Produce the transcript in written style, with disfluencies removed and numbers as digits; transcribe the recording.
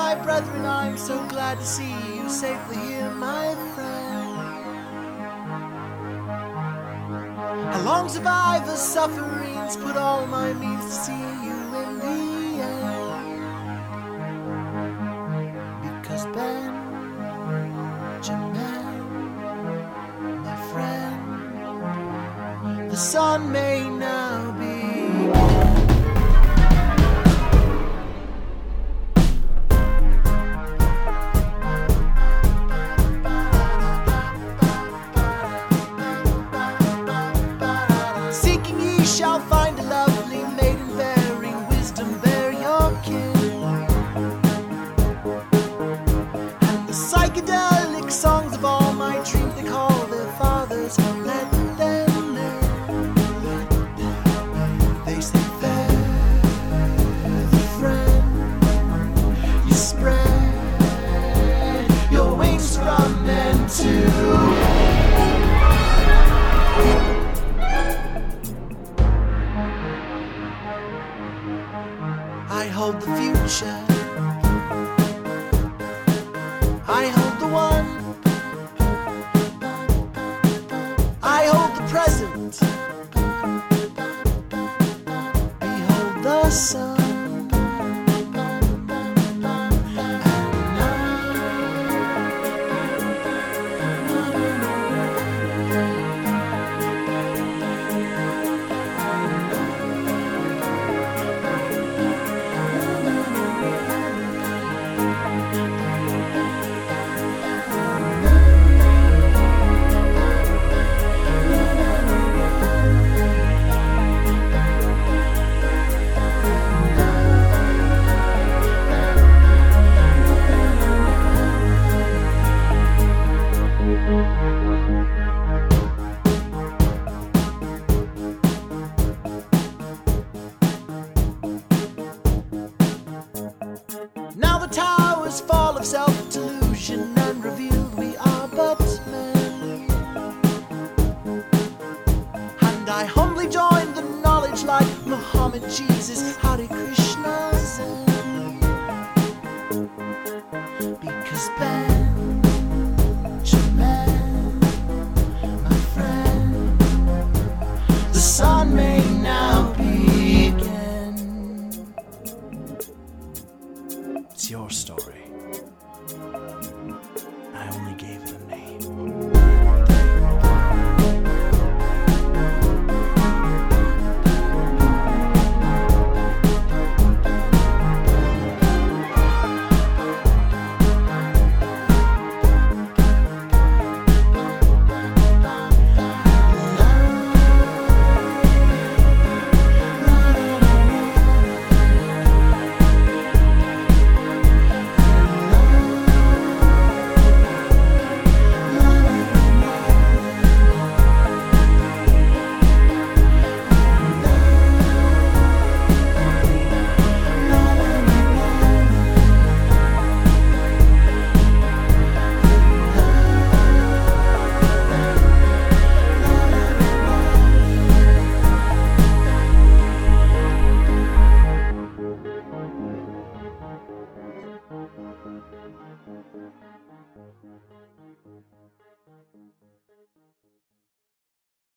my brethren, I'm so glad to see you safely here, my friend. How long survive the sufferings? Put all my means to see you in the end. Because Benjamin, my friend, the sun may now be. Shall find a lovely maiden bearing wisdom, bear your kin. And the psychedelic songs of all my dreams they call their fathers, let them live. They say, fare the friend, you spread your wings from men to. I hold the future, I hold the one, I hold the present, behold the sun. Now the towers fall of self-delusion and reveal we are but men. And I humbly join the knowledge like Muhammad, Jesus, Hare Krishna, Zen.